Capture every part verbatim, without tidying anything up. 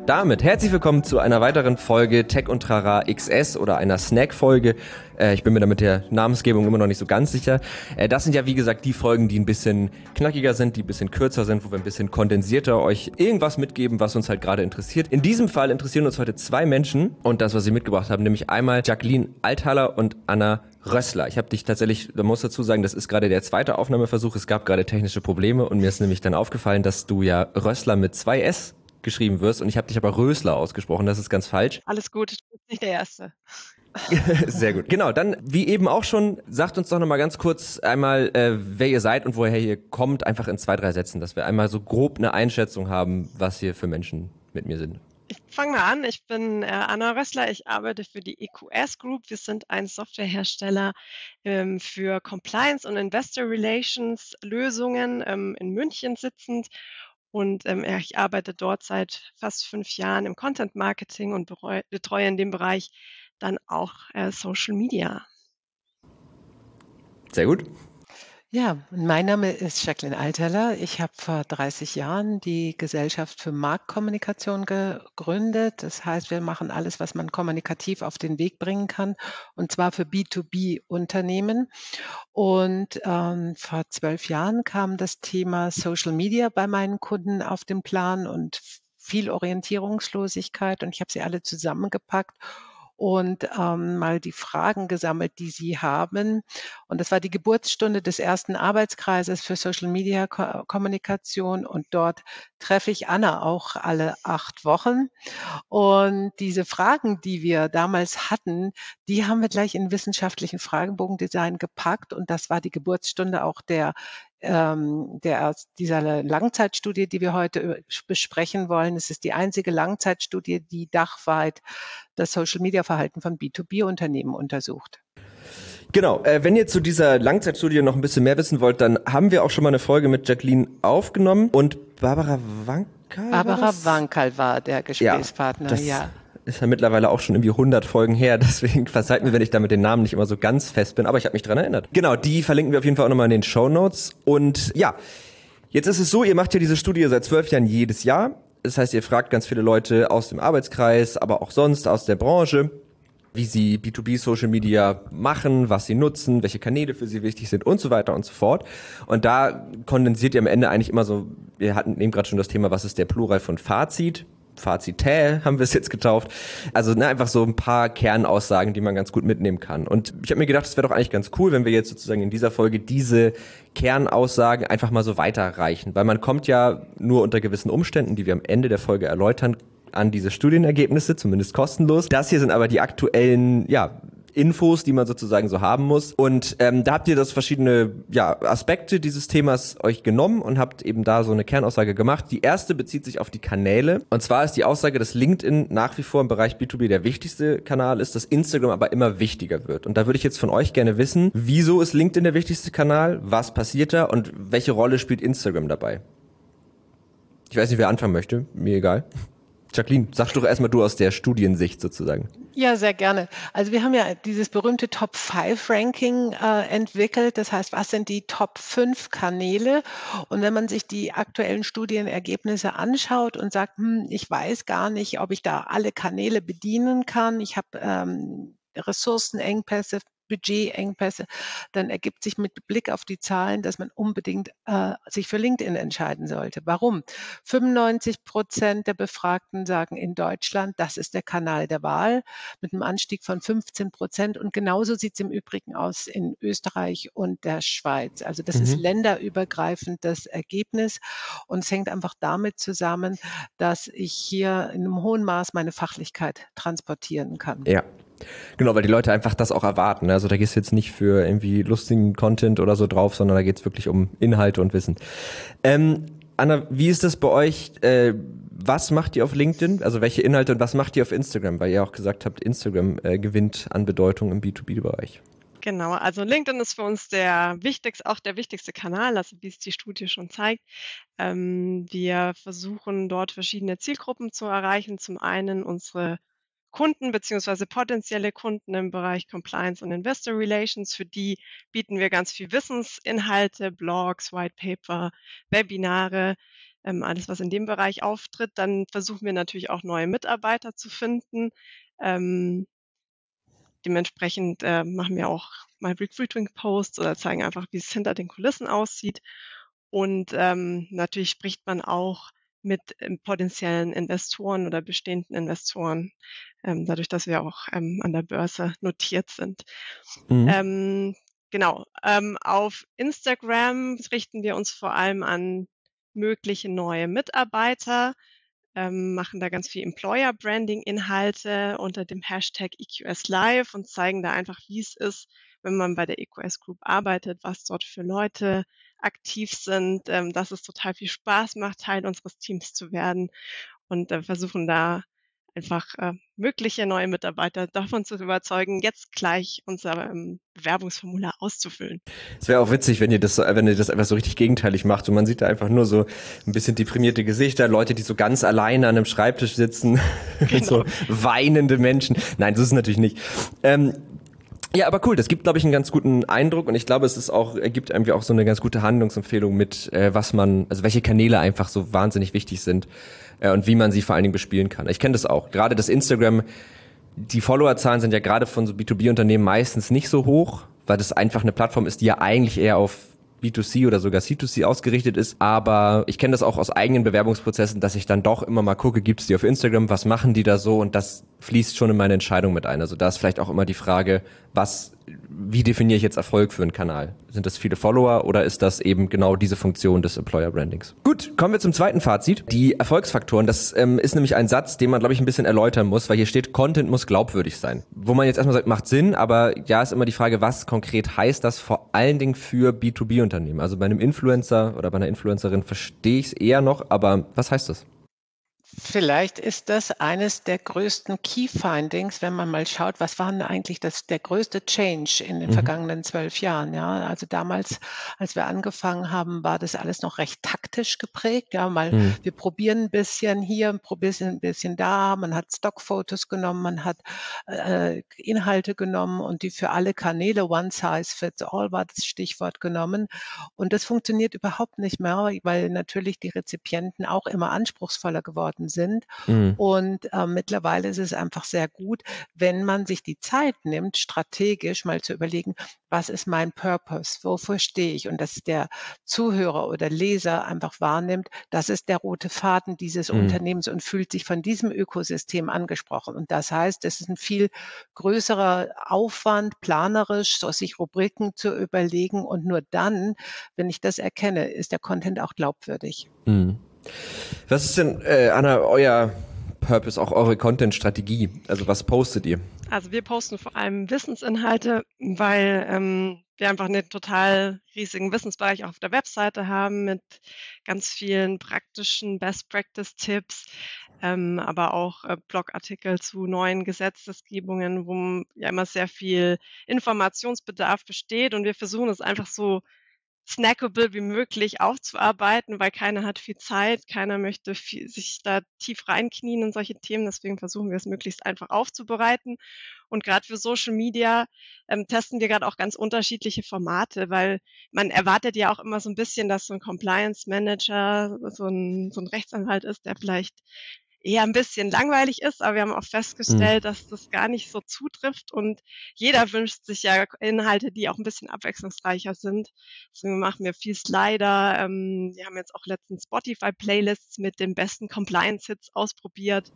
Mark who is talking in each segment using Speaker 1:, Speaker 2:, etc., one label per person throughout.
Speaker 1: damit herzlich willkommen zu einer weiteren Folge Tech und Trara X S oder einer Snack-Folge. Äh, ich bin mir da mit der Namensgebung immer noch nicht so ganz sicher. Äh, das sind ja wie gesagt die Folgen, die ein bisschen knackiger sind, die ein bisschen kürzer sind, wo wir ein bisschen kondensierter euch irgendwas mitgeben, was uns halt gerade interessiert. In diesem Fall interessieren uns heute zwei Menschen und das, was sie mitgebracht haben, nämlich einmal Jacqueline Althaler und Anna Rössler. Ich habe dich tatsächlich, da muss dazu sagen, das ist gerade der zweite Aufnahmeversuch. Es gab gerade technische Probleme und mir ist nämlich dann aufgefallen, dass du ja Rössler mit zwei S geschrieben wirst und ich habe dich aber Rösler ausgesprochen, das ist ganz falsch.
Speaker 2: Alles gut, du bist nicht der Erste.
Speaker 1: Sehr gut. Genau, dann wie eben auch schon, sagt uns doch nochmal ganz kurz einmal, äh, wer ihr seid und woher ihr kommt, einfach in zwei, drei Sätzen, dass wir einmal so grob eine Einschätzung haben, was hier für Menschen mit mir sind.
Speaker 2: Ich fange mal an. Ich bin äh, Anna Rössler. Ich arbeite für die E Q S Group. Wir sind ein Softwarehersteller ähm, für Compliance und Investor Relations Lösungen ähm, in München sitzend. Und ähm, ja, ich arbeite dort seit fast fünf Jahren im Content Marketing und bereu- betreue in dem Bereich dann auch äh, Social Media.
Speaker 1: Sehr gut.
Speaker 3: Ja, mein Name ist Jacqueline Althaler. Ich habe vor dreißig Jahren die Gesellschaft für Marktkommunikation gegründet. Das heißt, wir machen alles, was man kommunikativ auf den Weg bringen kann, und zwar für B zwei B-Unternehmen. Und ähm, vor zwölf Jahren kam das Thema Social Media bei meinen Kunden auf den Plan und viel Orientierungslosigkeit. Und ich habe sie alle zusammengepackt und ähm, mal die Fragen gesammelt, die sie haben. Und das war die Geburtsstunde des ersten Arbeitskreises für Social Media Ko- Kommunikation. Und dort treffe ich Anna auch alle acht Wochen. Und diese Fragen, die wir damals hatten, die haben wir gleich in wissenschaftlichen Fragebogendesign gepackt. Und das war die Geburtsstunde auch der ähm, der, dieser Langzeitstudie, die wir heute besprechen wollen. Es ist die einzige Langzeitstudie, die dachweit das Social-Media-Verhalten von B zwei B-Unternehmen untersucht.
Speaker 1: Genau, äh, wenn ihr zu dieser Langzeitstudie noch ein bisschen mehr wissen wollt, dann haben wir auch schon mal eine Folge mit Jacqueline aufgenommen und Barbara Wankel
Speaker 3: Barbara Wankel war der Gesprächspartner,
Speaker 1: ja. Das
Speaker 3: ja.
Speaker 1: Ist ja mittlerweile auch schon irgendwie hundert Folgen her, deswegen verzeiht mir, wenn ich da mit den Namen nicht immer so ganz fest bin, aber ich habe mich dran erinnert. Genau, die verlinken wir auf jeden Fall auch nochmal in den Shownotes. Und ja, jetzt ist es so, ihr macht ja diese Studie seit zwölf Jahren jedes Jahr. Das heißt, ihr fragt ganz viele Leute aus dem Arbeitskreis, aber auch sonst aus der Branche, wie sie B zwei B Social Media machen, was sie nutzen, welche Kanäle für sie wichtig sind und so weiter und so fort. Und da kondensiert ihr am Ende eigentlich immer so, wir hatten eben gerade schon das Thema, was ist der Plural von Fazit? Fazitä haben wir es jetzt getauft. Also ne, einfach so ein paar Kernaussagen, die man ganz gut mitnehmen kann. Und ich habe mir gedacht, es wäre doch eigentlich ganz cool, wenn wir jetzt sozusagen in dieser Folge diese Kernaussagen einfach mal so weiterreichen. Weil man kommt ja nur unter gewissen Umständen, die wir am Ende der Folge erläutern, an diese Studienergebnisse, zumindest kostenlos. Das hier sind aber die aktuellen, ja, Infos, die man sozusagen so haben muss. Und ähm, da habt ihr das verschiedene ja, Aspekte dieses Themas euch genommen und habt eben da so eine Kernaussage gemacht. Die erste bezieht sich auf die Kanäle. Und zwar ist die Aussage, dass LinkedIn nach wie vor im Bereich B zwei B der wichtigste Kanal ist, dass Instagram aber immer wichtiger wird. Und da würde ich jetzt von euch gerne wissen, wieso ist LinkedIn der wichtigste Kanal? Was passiert da? Und welche Rolle spielt Instagram dabei? Ich weiß nicht, wer anfangen möchte. Mir egal. Jacqueline, sag doch erstmal du aus der Studiensicht sozusagen.
Speaker 3: Ja, sehr gerne. Also wir haben ja dieses berühmte Top fünf Ranking äh, entwickelt. Das heißt, was sind die Top fünf Kanäle? Und wenn man sich die aktuellen Studienergebnisse anschaut und sagt, hm, ich weiß gar nicht, ob ich da alle Kanäle bedienen kann. Ich habe ähm, Ressourcenengpässe, Budgetengpässe, dann ergibt sich mit Blick auf die Zahlen, dass man unbedingt äh, sich für LinkedIn entscheiden sollte. Warum? fünfundneunzig Prozent der Befragten sagen in Deutschland, das ist der Kanal der Wahl, mit einem Anstieg von fünfzehn Prozent. Und genauso sieht es im Übrigen aus in Österreich und der Schweiz. Also das mhm. ist länderübergreifend das Ergebnis. Und es hängt einfach damit zusammen, dass ich hier in einem hohen Maß meine Fachlichkeit transportieren kann.
Speaker 1: Ja. Genau, weil die Leute einfach das auch erwarten. Also da geht es jetzt nicht für irgendwie lustigen Content oder so drauf, sondern da geht es wirklich um Inhalte und Wissen. Ähm, Anna, wie ist das bei euch? Äh, was macht ihr auf LinkedIn? Also welche Inhalte und was macht ihr auf Instagram? Weil ihr auch gesagt habt, Instagram äh, gewinnt an Bedeutung im B zwei B-Bereich.
Speaker 2: Genau, also LinkedIn ist für uns der wichtigste, auch der wichtigste Kanal, also wie es die Studie schon zeigt. Ähm, wir versuchen dort verschiedene Zielgruppen zu erreichen. Zum einen unsere Kunden beziehungsweise potenzielle Kunden im Bereich Compliance und Investor Relations. Für die bieten wir ganz viel Wissensinhalte, Blogs, White Paper, Webinare. ähm, alles, was in dem Bereich auftritt. Dann versuchen wir natürlich auch neue Mitarbeiter zu finden. Ähm, dementsprechend äh, machen wir auch mal Recruiting-Posts oder zeigen einfach, wie es hinter den Kulissen aussieht. Und ähm, natürlich spricht man auch mit ähm, potenziellen Investoren oder bestehenden Investoren, ähm, dadurch, dass wir auch ähm, an der Börse notiert sind.
Speaker 1: Mhm.
Speaker 2: Ähm, genau. Ähm, auf Instagram richten wir uns vor allem an mögliche neue Mitarbeiter, ähm, machen da ganz viel Employer-Branding-Inhalte unter dem Hashtag E Q S Live und zeigen da einfach, wie es ist, wenn man bei der E Q S Group arbeitet, was dort für Leute aktiv sind, ähm, dass es total viel Spaß macht, Teil unseres Teams zu werden und äh, versuchen da einfach äh, mögliche neue Mitarbeiter davon zu überzeugen, jetzt gleich unser ähm, Bewerbungsformular auszufüllen.
Speaker 1: Es wäre auch witzig, wenn ihr das, so- wenn ihr das einfach so richtig gegenteilig macht und man sieht da einfach nur so ein bisschen deprimierte Gesichter, Leute, die so ganz alleine an einem Schreibtisch sitzen,
Speaker 2: Genau.
Speaker 1: so weinende Menschen. Nein, das ist natürlich nicht. Ähm, Ja, aber cool, das gibt, glaube ich, einen ganz guten Eindruck und ich glaube, es ist auch, ergibt irgendwie auch so eine ganz gute Handlungsempfehlung mit, äh, was man, also welche Kanäle einfach so wahnsinnig wichtig sind äh, und wie man sie vor allen Dingen bespielen kann. Ich kenne das auch. Gerade das Instagram, die Followerzahlen sind ja gerade von so B zwei B-Unternehmen meistens nicht so hoch, weil das einfach eine Plattform ist, die ja eigentlich eher auf B zwei C oder sogar C zwei C ausgerichtet ist, aber ich kenne das auch aus eigenen Bewerbungsprozessen, dass ich dann doch immer mal gucke, gibt es die auf Instagram, was machen die da so und das fließt schon in meine Entscheidung mit ein. Also da ist vielleicht auch immer die Frage, was, wie definiere ich jetzt Erfolg für einen Kanal? Sind das viele Follower oder ist das eben genau diese Funktion des Employer Brandings? Gut, kommen wir zum zweiten Fazit. Die Erfolgsfaktoren, das ähm, ist nämlich ein Satz, den man, glaube ich, ein bisschen erläutern muss, weil hier steht, Content muss glaubwürdig sein. Wo man jetzt erstmal sagt, macht Sinn, aber ja, ist immer die Frage, was konkret heißt das vor allen Dingen für B zwei B-Unternehmen? Also bei einem Influencer oder bei einer Influencerin verstehe ich es eher noch, aber was heißt das?
Speaker 3: Vielleicht ist das eines der größten Key Findings, wenn man mal schaut, was war denn eigentlich das, der größte Change in den
Speaker 1: Mhm.
Speaker 3: vergangenen zwölf Jahren. Ja, also damals, als wir angefangen haben, war das alles noch recht taktisch geprägt. Ja, mal
Speaker 1: Mhm.
Speaker 3: wir probieren ein bisschen hier, probieren ein bisschen da. Man hat Stockfotos genommen, man hat äh, Inhalte genommen und die für alle Kanäle One Size Fits All war das Stichwort genommen. Und das funktioniert überhaupt nicht mehr, weil natürlich die Rezipienten auch immer anspruchsvoller geworden sind.
Speaker 1: Mhm.
Speaker 3: Und äh, mittlerweile ist es einfach sehr gut, wenn man sich die Zeit nimmt, strategisch mal zu überlegen, was ist mein Purpose, wofür stehe ich? Und dass der Zuhörer oder Leser einfach wahrnimmt, das ist der rote Faden dieses
Speaker 1: Mhm.
Speaker 3: Unternehmens und fühlt sich von diesem Ökosystem angesprochen. Und das heißt, es ist ein viel größerer Aufwand, planerisch, so sich Rubriken zu überlegen. Und nur dann, wenn ich das erkenne, ist der Content auch glaubwürdig.
Speaker 1: Mhm. Was ist denn, äh, Anna, euer Purpose, auch eure Content-Strategie? Also was postet ihr?
Speaker 2: Also wir posten vor allem Wissensinhalte, weil ähm, wir einfach einen total riesigen Wissensbereich auch auf der Webseite haben mit ganz vielen praktischen Best-Practice-Tipps, ähm, aber auch äh, Blogartikel zu neuen Gesetzesgebungen, wo ja immer sehr viel Informationsbedarf besteht und wir versuchen es einfach so snackable wie möglich aufzuarbeiten, weil keiner hat viel Zeit, keiner möchte viel, sich da tief reinknien in solche Themen. Deswegen versuchen wir es möglichst einfach aufzubereiten. Und gerade für Social Media ähm, testen wir gerade auch ganz unterschiedliche Formate, weil man erwartet ja auch immer so ein bisschen, dass so ein Compliance Manager so ein, so ein Rechtsanwalt ist, der vielleicht eher ein bisschen langweilig ist, aber wir haben auch festgestellt, dass das gar nicht so zutrifft und jeder wünscht sich ja Inhalte, die auch ein bisschen abwechslungsreicher sind. Deswegen machen wir viel Slider. Ähm, wir haben jetzt auch letztens Spotify-Playlists mit den besten Compliance-Hits ausprobiert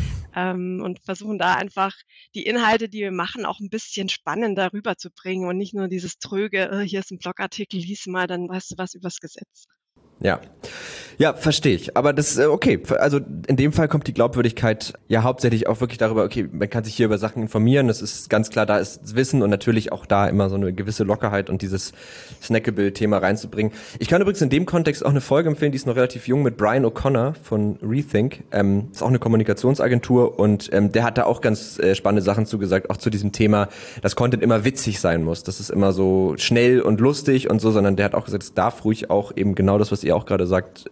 Speaker 2: ähm, und versuchen da einfach die Inhalte, die wir machen, auch ein bisschen spannender rüberzubringen und nicht nur dieses tröge, äh, hier ist ein Blogartikel, lies mal, dann weißt du was übers Gesetz.
Speaker 1: Ja. Ja, verstehe ich. Aber das, äh, okay, also in dem Fall kommt die Glaubwürdigkeit ja hauptsächlich auch wirklich darüber, okay, man kann sich hier über Sachen informieren, das ist ganz klar, da ist Wissen und natürlich auch da immer so eine gewisse Lockerheit und dieses Snackable-Thema reinzubringen. Ich kann übrigens in dem Kontext auch eine Folge empfehlen, die ist noch relativ jung, mit Brian O'Connor von Rethink, ähm, ist auch eine Kommunikationsagentur und ähm, der hat da auch ganz äh, spannende Sachen zugesagt, auch zu diesem Thema, dass Content immer witzig sein muss, das ist immer so schnell und lustig und so, sondern der hat auch gesagt, es darf ruhig auch eben genau das, was ihr auch gerade sagt,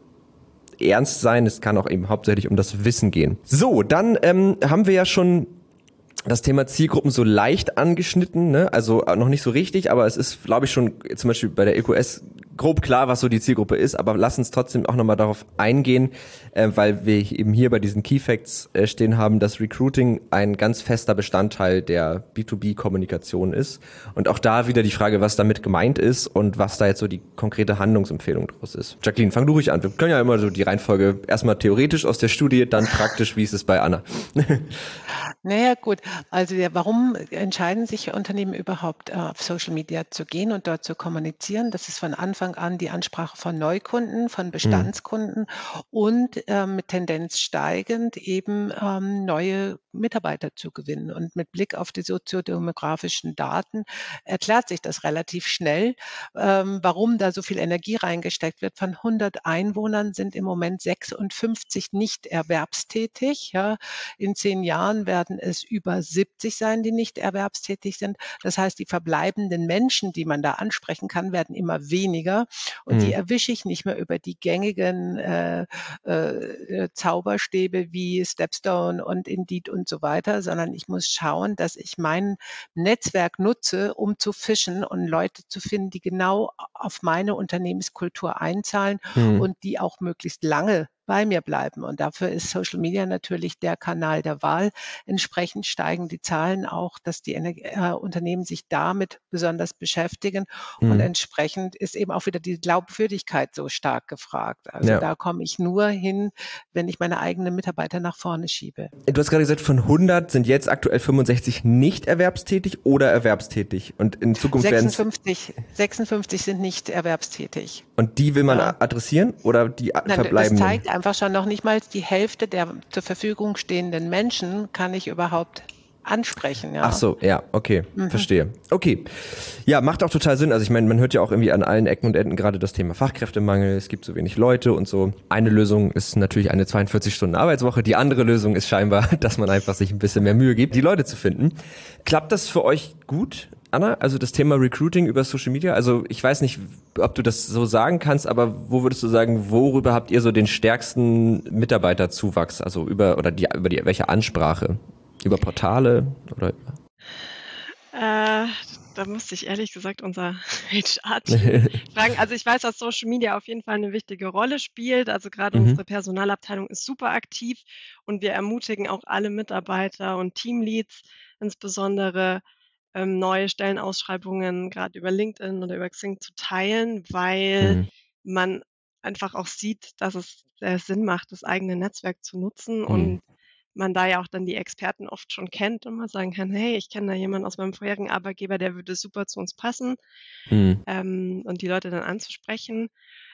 Speaker 1: ernst sein. Es kann auch eben hauptsächlich um das Wissen gehen. So, dann ähm, haben wir ja schon das Thema Zielgruppen so leicht angeschnitten, ne? Also noch nicht so richtig, aber es ist, glaube ich, schon zum Beispiel bei der E Q S grob klar, was so die Zielgruppe ist, aber lass uns trotzdem auch nochmal darauf eingehen, äh, weil wir eben hier bei diesen Key Facts äh, stehen haben, dass Recruiting ein ganz fester Bestandteil der B zwei B-Kommunikation ist und auch da wieder die Frage, was damit gemeint ist und was da jetzt so die konkrete Handlungsempfehlung draus ist. Jacqueline, fang du ruhig an. Wir können ja immer so die Reihenfolge erstmal theoretisch aus der Studie, dann praktisch, wie ist es bei Anna?
Speaker 3: Naja, gut. Also ja, warum entscheiden sich Unternehmen überhaupt, äh, auf Social Media zu gehen und dort zu kommunizieren? Das ist von Anfang an die Ansprache von Neukunden, von
Speaker 1: Mhm.
Speaker 3: Bestandskunden und ähm, mit Tendenz steigend eben ähm, neue Mitarbeiter zu gewinnen. Und mit Blick auf die soziodemografischen Daten erklärt sich das relativ schnell, ähm, warum da so viel Energie reingesteckt wird. Von hundert Einwohnern sind im Moment sechsundfünfzig nicht erwerbstätig. Ja. In zehn Jahren werden es über siebzig sein, die nicht erwerbstätig sind. Das heißt, die verbleibenden Menschen, die man da ansprechen kann, werden immer weniger. Und die
Speaker 1: Mhm.
Speaker 3: erwische ich nicht mehr über die gängigen äh, äh, Zauberstäbe wie Stepstone und Indeed und so weiter, sondern ich muss schauen, dass ich mein Netzwerk nutze, um zu fischen und Leute zu finden, die genau auf meine Unternehmenskultur einzahlen
Speaker 1: Mhm.
Speaker 3: und die auch möglichst lange bei mir bleiben. Und dafür ist Social Media natürlich der Kanal der Wahl. Entsprechend steigen die Zahlen auch, dass die Ener- äh, Unternehmen sich damit besonders beschäftigen. Und
Speaker 1: Mhm.
Speaker 3: entsprechend ist eben auch wieder die Glaubwürdigkeit so stark gefragt. Also
Speaker 1: Ja.
Speaker 3: da komme ich nur hin, wenn ich meine eigenen Mitarbeiter nach vorne schiebe.
Speaker 1: Du hast gerade gesagt, von hundert sind jetzt aktuell fünfundsechzig nicht erwerbstätig oder erwerbstätig. Und in Zukunft werden es.
Speaker 3: sechsundfünfzig, sechsundfünfzig sind nicht erwerbstätig.
Speaker 1: Und die will man
Speaker 3: Ja.
Speaker 1: adressieren oder die a-
Speaker 3: Nein, das
Speaker 1: verbleibenden?
Speaker 3: zeigt einfach schon noch nicht mal die Hälfte der zur Verfügung stehenden Menschen kann ich überhaupt ansprechen. Ja.
Speaker 1: Ach so, ja, okay,
Speaker 3: Mhm.
Speaker 1: verstehe. Okay, ja, macht auch total Sinn. Also ich meine, man hört ja auch irgendwie an allen Ecken und Enden gerade das Thema Fachkräftemangel. Es gibt so wenig Leute und so. Eine Lösung ist natürlich eine zweiundvierzig Stunden Arbeitswoche. Die andere Lösung ist scheinbar, dass man einfach sich ein bisschen mehr Mühe gibt, die Leute zu finden. Klappt das für euch gut, Anna? Also das Thema Recruiting über Social Media? Also ich weiß nicht, ob du das so sagen kannst, aber wo würdest du sagen, worüber habt ihr so den stärksten Mitarbeiterzuwachs? Also über oder die über die welche Ansprache? Über Portale oder?
Speaker 2: Äh, da musste ich ehrlich gesagt unser H R-Team fragen. Also ich weiß, dass Social Media auf jeden Fall eine wichtige Rolle spielt. Also gerade
Speaker 1: Mhm.
Speaker 2: unsere Personalabteilung ist super aktiv und wir ermutigen auch alle Mitarbeiter und Teamleads insbesondere ähm, neue Stellenausschreibungen gerade über LinkedIn oder über Xing zu teilen, weil
Speaker 1: Mhm.
Speaker 2: man einfach auch sieht, dass es sehr Sinn macht, das eigene Netzwerk zu nutzen
Speaker 1: Mhm.
Speaker 2: und man da ja auch dann die Experten oft schon kennt und man sagen kann, hey, ich kenne da jemanden aus meinem vorherigen Arbeitgeber, der würde super zu uns passen,
Speaker 1: Mhm.
Speaker 2: ähm, und die Leute dann anzusprechen.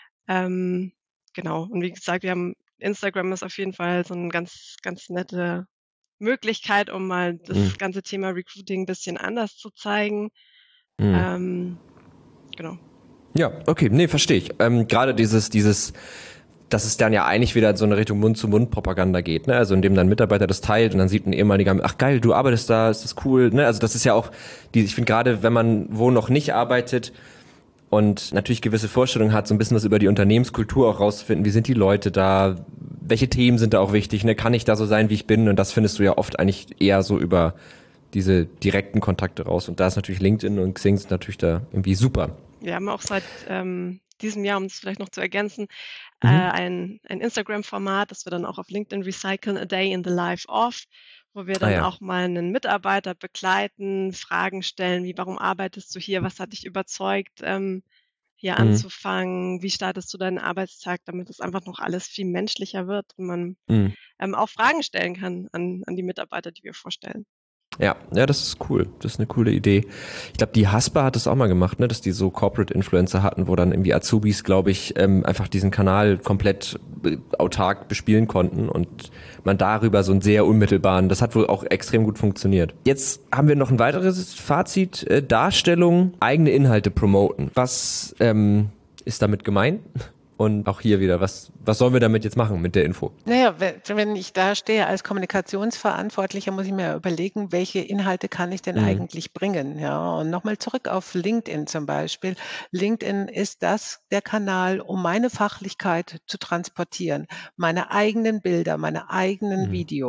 Speaker 2: Ähm, genau. Und wie gesagt, wir haben Instagram ist auf jeden Fall so eine ganz, ganz nette Möglichkeit, um mal das
Speaker 1: Mhm.
Speaker 2: ganze Thema Recruiting ein bisschen anders zu zeigen.
Speaker 1: Mhm.
Speaker 2: Ähm, genau.
Speaker 1: Ja, okay, nee, verstehe ich. Ähm, gerade dieses, dieses, dass es dann ja eigentlich wieder in so eine Richtung Mund-zu-Mund-Propaganda geht, ne? Also indem dann ein Mitarbeiter das teilt und dann sieht ein ehemaliger, ach geil, du arbeitest da, ist das cool, ne? Also das ist ja auch, die, ich finde gerade, wenn man wo noch nicht arbeitet und natürlich gewisse Vorstellungen hat, so ein bisschen was über die Unternehmenskultur auch rauszufinden, wie sind die Leute da, welche Themen sind da auch wichtig, ne? Kann ich da so sein, wie ich bin? Und das findest du ja oft eigentlich eher so über diese direkten Kontakte raus. Und da ist natürlich LinkedIn und Xing sind natürlich da irgendwie super.
Speaker 2: Wir haben auch seit ähm, diesem Jahr, um es vielleicht noch zu ergänzen,
Speaker 1: Mhm.
Speaker 2: äh, ein, ein Instagram-Format, das wir dann auch auf LinkedIn recyceln, A Day in the Life of, wo wir
Speaker 1: Ah
Speaker 2: dann
Speaker 1: ja.
Speaker 2: auch mal einen Mitarbeiter begleiten, Fragen stellen, wie, warum arbeitest du hier, was hat dich überzeugt, ähm, hier
Speaker 1: Mhm.
Speaker 2: anzufangen, wie startest du deinen Arbeitstag, damit es einfach noch alles viel menschlicher wird und man
Speaker 1: Mhm.
Speaker 2: ähm, auch Fragen stellen kann an, an die Mitarbeiter, die wir vorstellen.
Speaker 1: Ja, ja, das ist cool. Das ist eine coole Idee. Ich glaube, die Haspa hat das auch mal gemacht, ne, dass die so Corporate Influencer hatten, wo dann irgendwie Azubis, glaube ich, ähm, einfach diesen Kanal komplett äh, autark bespielen konnten und man darüber so einen sehr unmittelbaren, das hat wohl auch extrem gut funktioniert. Jetzt haben wir noch ein weiteres Fazit, äh, Darstellung, eigene Inhalte promoten. Was ähm, ist damit gemeint? Und auch hier wieder, was, was sollen wir damit jetzt machen mit der Info?
Speaker 3: Naja, wenn, wenn ich da stehe als Kommunikationsverantwortlicher, muss ich mir überlegen, welche Inhalte kann ich denn
Speaker 1: Mhm.
Speaker 3: eigentlich bringen? Ja, und nochmal zurück auf LinkedIn zum Beispiel. LinkedIn ist das der Kanal, um meine Fachlichkeit zu transportieren, meine eigenen Bilder, meine eigenen
Speaker 1: Mhm.
Speaker 3: Videos.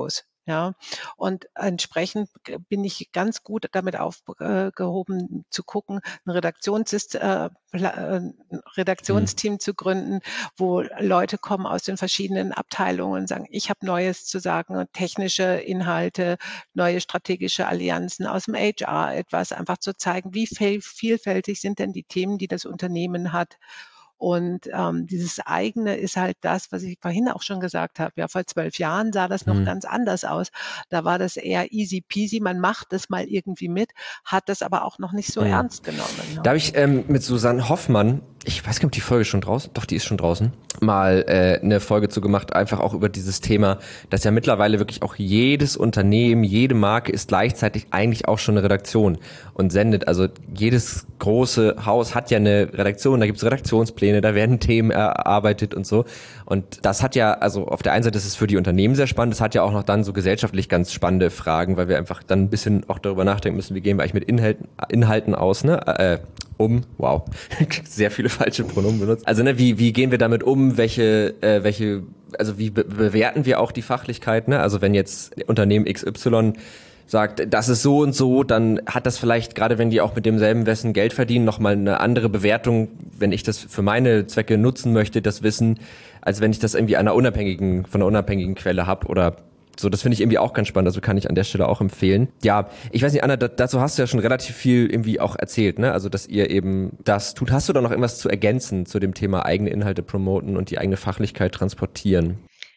Speaker 3: Ja, und entsprechend bin ich ganz gut damit aufgehoben zu gucken, ein Redaktionssys äh, Pla äh,
Speaker 1: Mhm.
Speaker 3: Redaktionsteam zu gründen, wo Leute kommen aus den verschiedenen Abteilungen und sagen: „Ich habe Neues zu sagen, technische Inhalte, neue strategische Allianzen aus dem H R“, etwas einfach zu zeigen, wie viel vielfältig sind denn die Themen, die das Unternehmen hat. Und, ähm, dieses Eigene ist halt das, was ich vorhin auch schon gesagt habe. Ja, vor zwölf Jahren sah das noch
Speaker 1: Mhm.
Speaker 3: ganz anders aus. Da war das eher easy peasy, man macht das mal irgendwie mit, hat das aber auch noch nicht so
Speaker 1: Mhm.
Speaker 3: ernst genommen,
Speaker 1: Da
Speaker 3: ne?
Speaker 1: habe ich ähm, mit Susanne Hoffmann, ich weiß gar nicht, ob die Folge schon draußen, doch, die ist schon draußen, mal äh, eine Folge zu gemacht, einfach auch über dieses Thema, dass ja mittlerweile wirklich auch jedes Unternehmen, jede Marke ist gleichzeitig eigentlich auch schon eine Redaktion und sendet. Also jedes große Haus hat ja eine Redaktion, da gibt's Redaktionspläne, da werden Themen erarbeitet und so. Und das hat ja, also auf der einen Seite ist es für die Unternehmen sehr spannend, es hat ja auch noch dann so gesellschaftlich ganz spannende Fragen, weil wir einfach dann ein bisschen auch darüber nachdenken müssen, wie gehen wir eigentlich mit Inhalten, Inhalten aus, ne? Äh, um, wow, sehr viele falsche Pronomen benutzt. Also ne, wie wie gehen wir damit um? Welche äh, welche also wie be bewerten wir auch die Fachlichkeit? Ne? Also wenn jetzt Unternehmen X Y sagt, das ist so und so, dann hat das vielleicht, gerade wenn die auch mit demselben Wissen Geld verdienen, nochmal eine andere Bewertung, wenn ich das für meine Zwecke nutzen möchte, das Wissen, als wenn ich das irgendwie einer unabhängigen, von einer unabhängigen Quelle habe oder so. Das finde ich irgendwie auch ganz spannend, also kann ich an der Stelle auch empfehlen. Ja, ich weiß nicht, Anna, da, dazu hast du ja schon relativ viel irgendwie auch erzählt, ne? Also, dass ihr eben das tut. Hast du da noch irgendwas zu ergänzen zu dem Thema eigene Inhalte promoten und die eigene Fachlichkeit transportieren?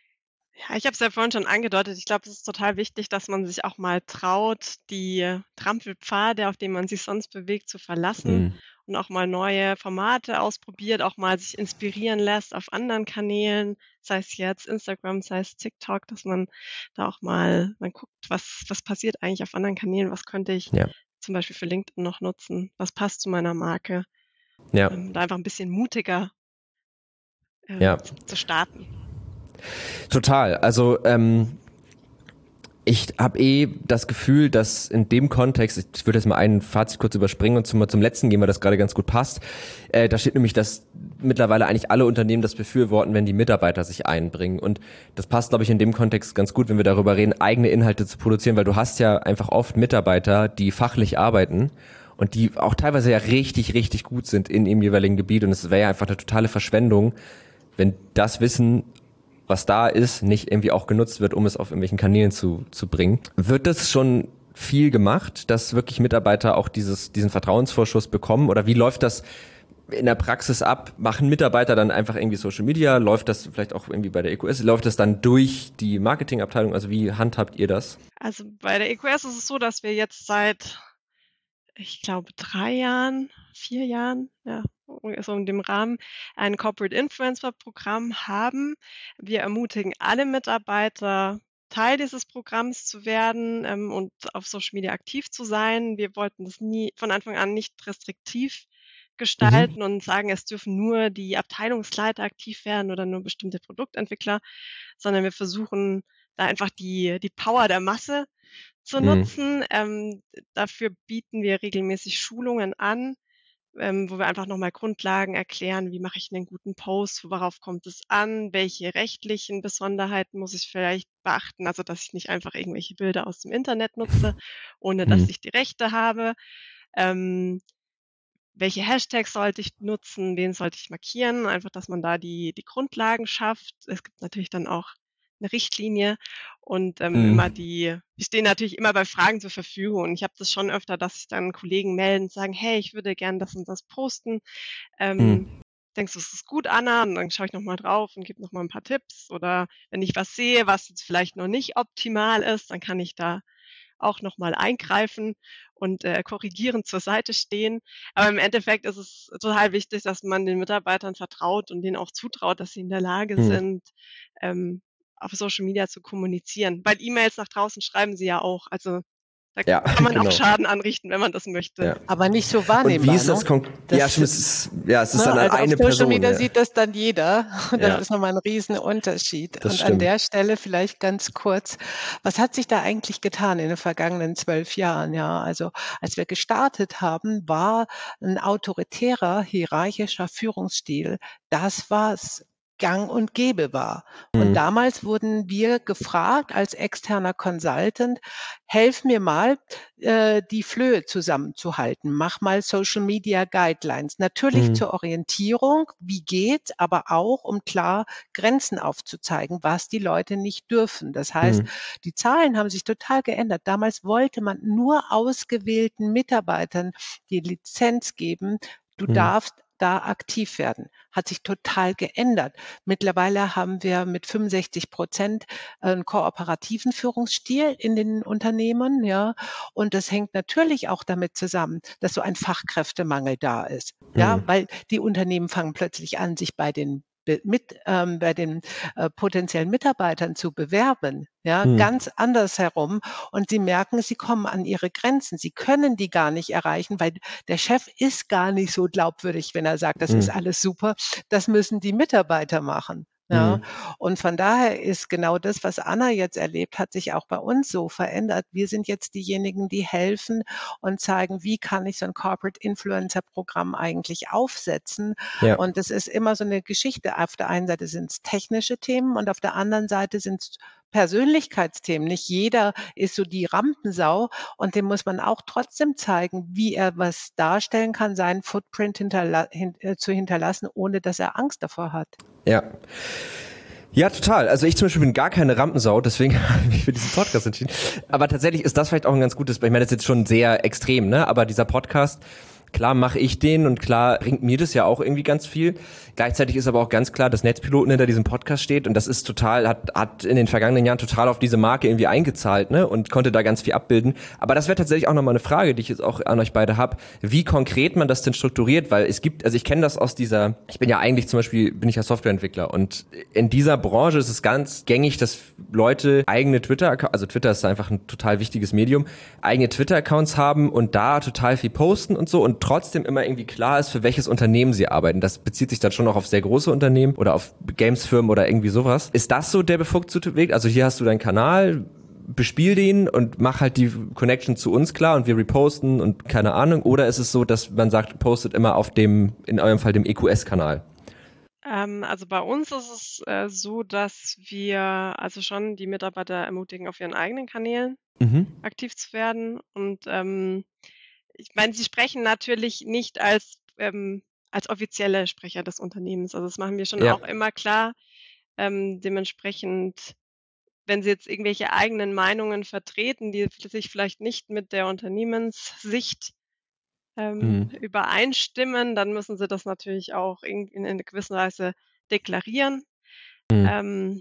Speaker 2: Ja, ich habe es ja vorhin schon angedeutet. Ich glaube, es ist total wichtig, dass man sich auch mal traut, die Trampelpfade, auf denen man sich sonst bewegt, zu verlassen
Speaker 1: Mhm.
Speaker 2: und auch mal neue Formate ausprobiert, auch mal sich inspirieren lässt auf anderen Kanälen, sei es jetzt Instagram, sei es TikTok, dass man da auch mal man guckt, was was passiert eigentlich auf anderen Kanälen, was könnte ich
Speaker 1: Ja,
Speaker 2: zum Beispiel für LinkedIn noch nutzen, was passt zu meiner Marke,
Speaker 1: ja,
Speaker 2: ähm, da einfach ein bisschen mutiger, ähm,
Speaker 1: ja.
Speaker 2: z zu starten.
Speaker 1: Total. Also, ähm, ich habe eh das Gefühl, dass in dem Kontext, ich würde jetzt mal ein Fazit kurz überspringen und zum, zum letzten gehen, weil das gerade ganz gut passt. Äh, da steht nämlich, dass mittlerweile eigentlich alle Unternehmen das befürworten, wenn die Mitarbeiter sich einbringen. Und das passt, glaube ich, in dem Kontext ganz gut, wenn wir darüber reden, eigene Inhalte zu produzieren, weil du hast ja einfach oft Mitarbeiter, die fachlich arbeiten und die auch teilweise ja richtig, richtig gut sind in ihrem jeweiligen Gebiet. Und es wäre ja einfach eine totale Verschwendung, wenn das Wissen, was da ist, nicht irgendwie auch genutzt wird, um es auf irgendwelchen Kanälen zu, zu bringen. Wird das schon viel gemacht, dass wirklich Mitarbeiter auch dieses, diesen Vertrauensvorschuss bekommen? Oder wie läuft das in der Praxis ab? Machen Mitarbeiter dann einfach irgendwie Social Media? Läuft das vielleicht auch irgendwie bei der E Q S? Läuft das dann durch die Marketingabteilung? Also wie handhabt ihr das?
Speaker 2: Also, bei der E Q S ist es so, dass wir jetzt seit, ich glaube, drei Jahren, vier Jahren, ja, so in dem Rahmen, ein Corporate Influencer Programm haben. Wir ermutigen alle Mitarbeiter, Teil dieses Programms zu werden, ähm, und auf Social Media aktiv zu sein. Wir wollten das nie von Anfang an nicht restriktiv
Speaker 1: Mhm.
Speaker 2: gestalten und sagen, es dürfen nur die Abteilungsleiter aktiv werden oder nur bestimmte Produktentwickler, sondern wir versuchen da einfach die die Power der Masse zu
Speaker 1: Mhm.
Speaker 2: nutzen. Ähm, dafür bieten wir regelmäßig Schulungen an, ähm, wo wir einfach noch mal Grundlagen erklären: Wie mache ich 'nen guten Post? Worauf kommt es an? Welche rechtlichen Besonderheiten muss ich vielleicht beachten? Also, dass ich nicht einfach irgendwelche Bilder aus dem Internet nutze, ohne dass
Speaker 1: Mhm.
Speaker 2: ich die Rechte habe. Ähm, welche Hashtags sollte ich nutzen? Wen sollte ich markieren? Einfach, dass man da die die Grundlagen schafft. Es gibt natürlich dann auch 'ne Richtlinie und, ähm, immer
Speaker 1: Mhm.
Speaker 2: die wir stehen natürlich immer bei Fragen zur Verfügung und ich habe das schon öfter, dass sich dann Kollegen melden und sagen: „Hey, ich würde gern das und das posten. Ähm,
Speaker 1: Mhm.
Speaker 2: denkst du, es ist gut, Anna?“ Und dann schaue ich noch mal drauf und gebe noch mal 'n paar Tipps oder wenn ich was sehe, was jetzt vielleicht noch nicht optimal ist, dann kann ich da auch noch mal eingreifen und, äh, korrigierend zur Seite stehen. Aber im Endeffekt ist es total wichtig, dass man den Mitarbeitern vertraut und denen auch zutraut, dass sie in der Lage
Speaker 1: Mhm.
Speaker 2: sind, ähm, auf Social Media zu kommunizieren. Weil E-Mails nach draußen schreiben sie ja auch. Also, da
Speaker 1: Ja,
Speaker 2: kann man auch
Speaker 1: genau.
Speaker 2: Schaden anrichten, wenn man das möchte.
Speaker 1: Ja.
Speaker 3: Aber nicht so
Speaker 1: Und wie
Speaker 3: wahrnehmbar,
Speaker 1: ist das
Speaker 3: ne?
Speaker 1: konkret? Ja,
Speaker 3: Das
Speaker 1: stimmt, es ist, ja, es ist
Speaker 3: Ne,
Speaker 1: dann an
Speaker 3: also auf
Speaker 1: eine
Speaker 3: Social
Speaker 1: Person,
Speaker 3: Media
Speaker 1: ja.
Speaker 3: sieht das dann jeder und das
Speaker 1: Ja,
Speaker 3: ist nochmal 'n Riesenunterschied.
Speaker 1: das
Speaker 3: Und an
Speaker 1: stimmt.
Speaker 3: der Stelle vielleicht ganz kurz, was hat sich da eigentlich getan in den vergangenen zwölf Jahren, ja? Also, als wir gestartet haben, war 'n autoritärer, hierarchischer Führungsstil, das war's gang und gäbe war. Und
Speaker 1: Mhm.
Speaker 3: damals wurden wir gefragt als externer Consultant, helf mir mal, äh, die Flöhe zusammenzuhalten. Mach mal Social Media Guidelines. Natürlich
Speaker 1: Mhm.
Speaker 3: zur Orientierung, wie geht's, aber auch, um klar Grenzen aufzuzeigen, was die Leute nicht dürfen. Das heißt,
Speaker 1: Mhm.
Speaker 3: die Zahlen haben sich total geändert. Damals wollte man nur ausgewählten Mitarbeitern die Lizenz geben, du
Speaker 1: Mhm.
Speaker 3: darfst da aktiv werden. Hat sich total geändert. Mittlerweile haben wir mit fünfundsechzig Prozent einen kooperativen Führungsstil in den Unternehmen, ja. Und das hängt natürlich auch damit zusammen, dass so ein Fachkräftemangel da ist. Ja,
Speaker 1: Mhm.
Speaker 3: weil die Unternehmen fangen plötzlich an, sich bei den be- mit, ähm, bei den äh, potenziellen Mitarbeitern zu bewerben, ja,
Speaker 1: Mhm.
Speaker 3: ganz anders herum. Und sie merken, sie kommen an ihre Grenzen. Sie können die gar nicht erreichen, weil der Chef ist gar nicht so glaubwürdig, wenn er sagt, das ist
Speaker 1: Mhm.
Speaker 3: alles super. Das müssen die Mitarbeiter machen. Ja,
Speaker 1: Mhm.
Speaker 3: und von daher ist genau das, was Anna jetzt erlebt, hat sich auch bei uns so verändert. Wir sind jetzt diejenigen, die helfen und zeigen, wie kann ich so ein Corporate Influencer Programm eigentlich aufsetzen.
Speaker 1: Ja.
Speaker 3: Und das ist immer so eine Geschichte. Auf der einen Seite sind es technische Themen und auf der anderen Seite sind es Persönlichkeitsthemen. Nicht jeder ist so die Rampensau und dem muss man auch trotzdem zeigen, wie er was darstellen kann, seinen Footprint hinterla hin, äh, zu hinterlassen, ohne dass er Angst davor hat.
Speaker 1: Ja. Ja, total. Also ich zum Beispiel bin gar keine Rampensau, deswegen habe ich mich für diesen Podcast entschieden. Aber tatsächlich ist das vielleicht auch ein ganz gutes, ich meine, das ist jetzt schon sehr extrem, ne? Aber dieser Podcast, klar mache ich den und klar bringt mir das ja auch irgendwie ganz viel. Gleichzeitig ist aber auch ganz klar, dass Netzpiloten hinter diesem Podcast steht und das ist total, hat, hat in den vergangenen Jahren total auf diese Marke irgendwie eingezahlt, ne, und konnte da ganz viel abbilden. Aber das wäre tatsächlich auch nochmal eine Frage, die ich jetzt auch an euch beide habe, wie konkret man das denn strukturiert, weil es gibt, also ich kenne das aus dieser, ich bin ja eigentlich zum Beispiel, bin ich ja Softwareentwickler und in dieser Branche ist es ganz gängig, dass Leute eigene Twitter, also Twitter ist einfach ein total wichtiges Medium, eigene Twitter-Accounts haben und da total viel posten und so und trotzdem immer irgendwie klar ist, für welches Unternehmen sie arbeiten. Das bezieht sich dann schon auch auf sehr große Unternehmen oder auf Games-Firmen oder irgendwie sowas. Ist das so der bevorzugte Weg? Also hier hast du deinen Kanal, bespiel den und mach halt die Connection zu uns klar und wir reposten und keine Ahnung. Oder ist es so, dass man sagt, postet immer auf dem, in eurem Fall dem E Q S-Kanal?
Speaker 2: Ähm, also bei uns ist es äh, so, dass wir also schon die Mitarbeiter ermutigen, auf ihren eigenen Kanälen
Speaker 1: Mhm.
Speaker 2: aktiv zu werden. Und ähm, ich meine, sie sprechen natürlich nicht als, ähm, als offizielle Sprecher des Unternehmens. Also das machen wir schon
Speaker 1: Ja.
Speaker 2: auch immer klar. Ähm, dementsprechend, wenn sie jetzt irgendwelche eigenen Meinungen vertreten, die sich vielleicht nicht mit der Unternehmenssicht ähm,
Speaker 1: Mhm.
Speaker 2: übereinstimmen, dann müssen sie das natürlich auch in, in einer gewissen Weise deklarieren.
Speaker 1: Mhm.
Speaker 2: Ähm,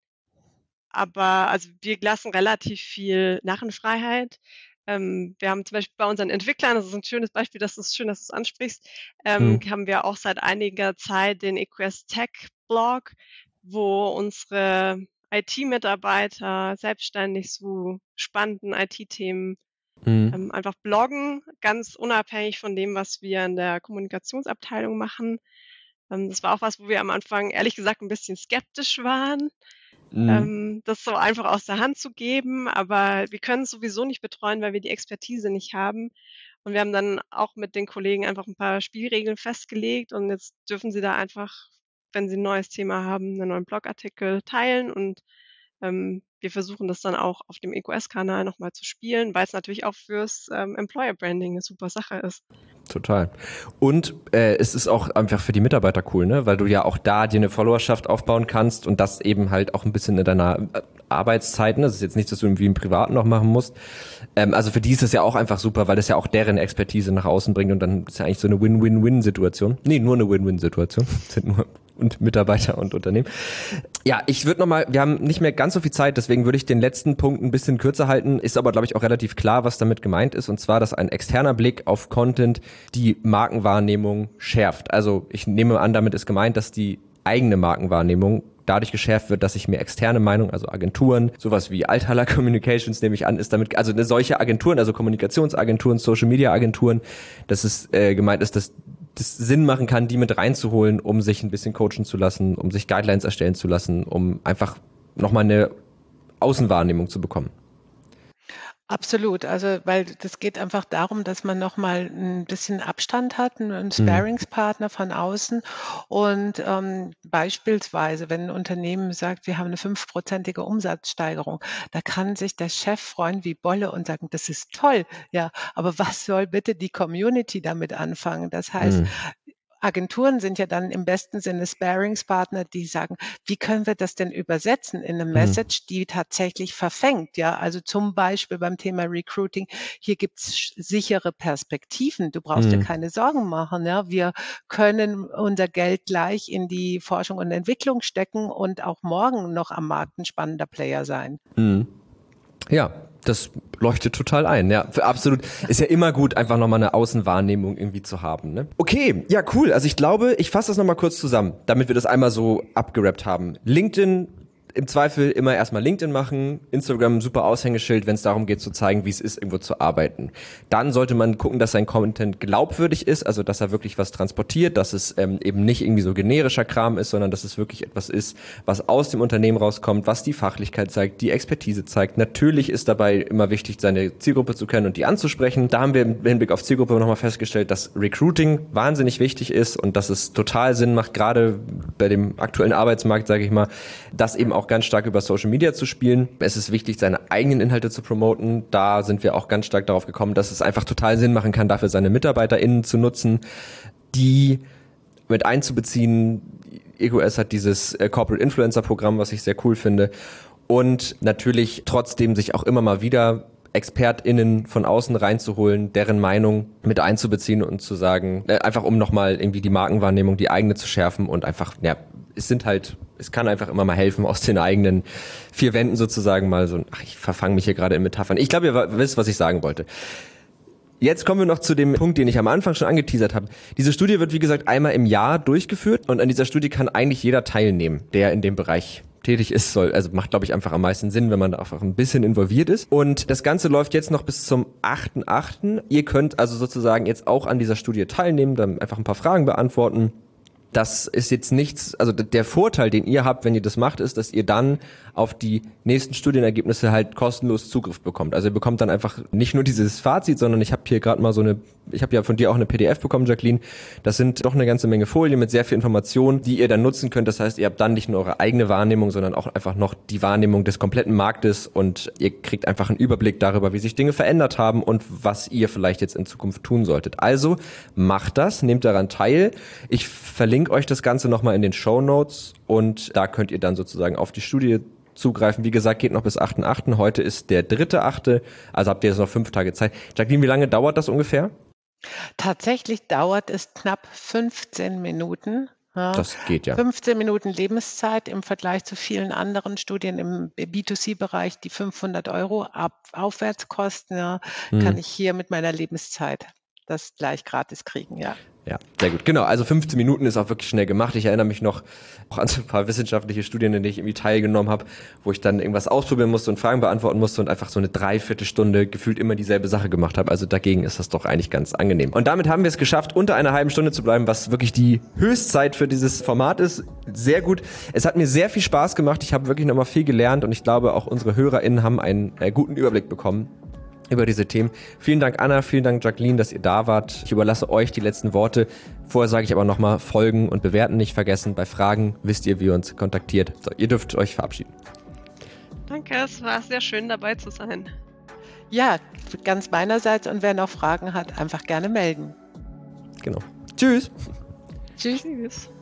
Speaker 2: aber also wir lassen relativ viel Narrenfreiheit. Ähm, wir haben zum Beispiel bei unseren Entwicklern, das ist ein schönes Beispiel, das ist schön, dass du es ansprichst, ähm,
Speaker 1: Mhm.
Speaker 2: haben wir auch seit einiger Zeit den E Q S Tech Blog, wo unsere I T-Mitarbeiter selbstständig zu spannenden I T-Themen
Speaker 1: Mhm.
Speaker 2: ähm, einfach bloggen, ganz unabhängig von dem, was wir in der Kommunikationsabteilung machen. Ähm, das war auch was, wo wir am Anfang ehrlich gesagt ein bisschen skeptisch waren,
Speaker 1: Mhm.
Speaker 2: ähm, das so einfach aus der Hand zu geben. Aber wir können es sowieso nicht betreuen, weil wir die Expertise nicht haben. Und wir haben dann auch mit den Kollegen einfach ein paar Spielregeln festgelegt. Und jetzt dürfen sie da einfach, wenn sie ein neues Thema haben, einen neuen Blogartikel teilen. Und ähm, wir versuchen das dann auch auf dem E Q S-Kanal nochmal zu spielen, weil es natürlich auch fürs ähm, Employer Branding eine super Sache ist.
Speaker 1: Total. Und äh, es ist auch einfach für die Mitarbeiter cool, ne? Weil du ja auch da dir eine Followerschaft aufbauen kannst und das eben halt auch ein bisschen in deiner äh, Arbeitszeit, ne? Das ist jetzt nichts, das du irgendwie im Privaten noch machen musst. Ähm, also für die ist das ja auch einfach super, weil das ja auch deren Expertise nach außen bringt und dann ist ja eigentlich so eine Win-Win-Win-Situation. Nee, nur eine Win-Win-Situation. Das sind nur und Mitarbeiter und Unternehmen. Ja, ich würde nochmal, wir haben nicht mehr ganz so viel Zeit, deswegen würde ich den letzten Punkt ein bisschen kürzer halten, ist aber, glaube ich, auch relativ klar, was damit gemeint ist, und zwar, dass ein externer Blick auf Content die Markenwahrnehmung schärft. Also ich nehme an, damit ist gemeint, dass die eigene Markenwahrnehmung dadurch geschärft wird, dass ich mir externe Meinung, also Agenturen, sowas wie Althaler Communications nehme ich an, ist damit, also eine solche Agenturen, also Kommunikationsagenturen, Social Media Agenturen, dass es äh, gemeint ist, dass das Sinn machen kann, die mit reinzuholen, um sich ein bisschen coachen zu lassen, um sich Guidelines erstellen zu lassen, um einfach nochmal eine Außenwahrnehmung zu bekommen.
Speaker 3: Absolut, also weil das geht einfach darum, dass man noch mal 'n bisschen Abstand hat, 'n 'n
Speaker 1: Mhm.
Speaker 3: Sparringspartner von außen und, ähm, beispielsweise, wenn 'n Unternehmen sagt: „Wir haben eine fünfprozentige Umsatzsteigerung", da kann sich der Chef freuen wie Bolle und sagen: „Das ist toll", ja, aber was soll bitte die Community damit anfangen? Das heißt,
Speaker 1: Mhm.
Speaker 3: Agenturen sind ja dann im besten Sinne Sparringspartner, die sagen: „Wie können wir das denn übersetzen in 'ne
Speaker 1: Mhm.
Speaker 3: Message, die tatsächlich verfängt?" Ja, also zum Beispiel beim Thema Recruiting, hier gibt's sch sichere Perspektiven. Du brauchst dir
Speaker 1: Mhm.
Speaker 3: keine Sorgen machen, ja. Wir können unser Geld gleich in die Forschung und Entwicklung stecken und auch morgen noch am Markt 'n spannender Player sein.
Speaker 1: Mhm. Ja, das leuchtet total ein. Ja, für absolut. Ist ja immer gut, einfach nochmal eine Außenwahrnehmung irgendwie zu haben. Ne? Okay, ja, cool. Also ich glaube, ich fasse das nochmal kurz zusammen, damit wir das einmal so abgerappt haben. LinkedIn, im Zweifel immer erstmal LinkedIn machen, Instagram ein super Aushängeschild, wenn es darum geht zu zeigen, wie es ist, irgendwo zu arbeiten. Dann sollte man gucken, dass sein Content glaubwürdig ist, also dass er wirklich was transportiert, dass es ähm, eben nicht irgendwie so generischer Kram ist, sondern dass es wirklich etwas ist, was aus dem Unternehmen rauskommt, was die Fachlichkeit zeigt, die Expertise zeigt. Natürlich ist dabei immer wichtig, seine Zielgruppe zu kennen und die anzusprechen. Da haben wir im Hinblick auf Zielgruppe nochmal festgestellt, dass Recruiting wahnsinnig wichtig ist und dass es total Sinn macht, gerade bei dem aktuellen Arbeitsmarkt, sage ich mal, dass eben auch ganz stark über Social Media zu spielen. Es ist wichtig, seine eigenen Inhalte zu promoten. Da sind wir auch ganz stark darauf gekommen, dass es einfach total Sinn machen kann, dafür seine MitarbeiterInnen zu nutzen, die mit einzubeziehen. E Q S hat dieses äh, Corporate Influencer Programm, was ich sehr cool finde. Und natürlich trotzdem sich auch immer mal wieder ExpertInnen von außen reinzuholen, deren Meinung mit einzubeziehen und zu sagen, äh, einfach um nochmal irgendwie die Markenwahrnehmung, die eigene zu schärfen und einfach, ja, es sind halt, es kann einfach immer mal helfen, aus den eigenen vier Wänden sozusagen mal so, ach, ich verfange mich hier gerade in Metaphern. Ich glaube, ihr wisst, was ich sagen wollte. Jetzt kommen wir noch zu dem Punkt, den ich am Anfang schon angeteasert habe. Diese Studie wird, wie gesagt, einmal im Jahr durchgeführt und an dieser Studie kann eigentlich jeder teilnehmen, der in dem Bereich tätig ist, soll, also macht, glaube ich, einfach am meisten Sinn, wenn man da einfach ein bisschen involviert ist. Und das Ganze läuft jetzt noch bis zum achten achten Ihr könnt also sozusagen jetzt auch an dieser Studie teilnehmen, dann einfach ein paar Fragen beantworten. Das ist jetzt nichts, also der Vorteil, den ihr habt, wenn ihr das macht, ist, dass ihr dann auf die nächsten Studienergebnisse halt kostenlos Zugriff bekommt. Also ihr bekommt dann einfach nicht nur dieses Fazit, sondern ich habe hier gerade mal so eine, ich habe ja von dir auch eine P D F bekommen, Jacqueline. Das sind doch eine ganze Menge Folien mit sehr viel Information, die ihr dann nutzen könnt. Das heißt, ihr habt dann nicht nur eure eigene Wahrnehmung, sondern auch einfach noch die Wahrnehmung des kompletten Marktes und ihr kriegt einfach einen Überblick darüber, wie sich Dinge verändert haben und was ihr vielleicht jetzt in Zukunft tun solltet. Also macht das, nehmt daran teil. Ich verlinke euch das Ganze nochmal in den Shownotes und da könnt ihr dann sozusagen auf die Studie zugreifen. Wie gesagt, geht noch bis achten achten Heute ist der dritte achte Also habt ihr jetzt noch fünf Tage Zeit. Jacqueline, wie lange dauert das ungefähr?
Speaker 3: Tatsächlich dauert es knapp fünfzehn Minuten. Ja,
Speaker 1: Das geht ja.
Speaker 3: fünfzehn Minuten Lebenszeit im Vergleich zu vielen anderen Studien im B zwei C Bereich, die fünfhundert Euro ab, aufwärts kosten, ja,
Speaker 1: Hm.
Speaker 3: kann ich hier mit meiner Lebenszeit das gleich gratis kriegen, ja.
Speaker 1: Ja, sehr gut. Genau, also fünfzehn Minuten ist auch wirklich schnell gemacht. Ich erinnere mich noch auch an so ein paar wissenschaftliche Studien, in denen ich irgendwie teilgenommen habe, wo ich dann irgendwas ausprobieren musste und Fragen beantworten musste und einfach so eine Dreiviertelstunde gefühlt immer dieselbe Sache gemacht habe. Also dagegen ist das doch eigentlich ganz angenehm. Und damit haben wir es geschafft, unter einer halben Stunde zu bleiben, was wirklich die Höchstzeit für dieses Format ist. Sehr gut. Es hat mir sehr viel Spaß gemacht. Ich habe wirklich nochmal viel gelernt und ich glaube, auch unsere HörerInnen haben einen äh, guten Überblick bekommen über diese Themen. Vielen Dank, Anna, vielen Dank, Jacqueline, dass ihr da wart. Ich überlasse euch die letzten Worte. Vorher sage ich aber nochmal, folgen und bewerten nicht vergessen. Bei Fragen wisst ihr, wie ihr uns kontaktiert. So, ihr dürft euch verabschieden.
Speaker 2: Danke, es war sehr schön dabei zu sein.
Speaker 3: Ja, ganz meinerseits und wer noch Fragen hat, einfach gerne melden.
Speaker 1: Genau. Tschüss.
Speaker 3: Tschüss.
Speaker 2: Tschüss.